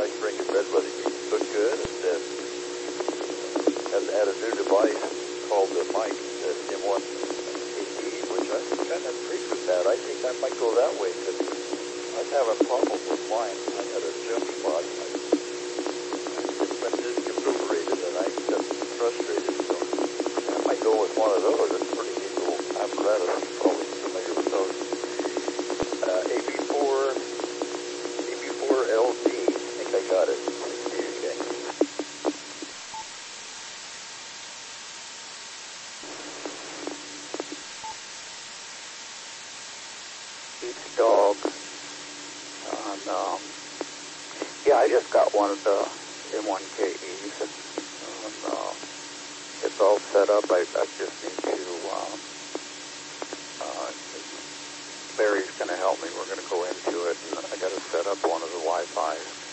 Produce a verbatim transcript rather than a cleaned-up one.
spring and red weather games. Look good. And uh, had, had a new device called the mic, the M one A D, which I'm kind of intrigued with that. I think I might go that way because I'm having a problem with mine. I got a jump spot. I, I've been disconfigurated and I got frustrated. So I might go with one of those. It's pretty neat little apparatus. You're probably familiar with those. Uh, A B four, A B four L D. I think I got it. Okay. Each dog. And, um, yeah, I just got one of the M one K Es. And, uh, it's all set up. I, I just need to, um, uh, Barry's going to help me. We're going to go into it, and I got to set up one of the Wi-Fi.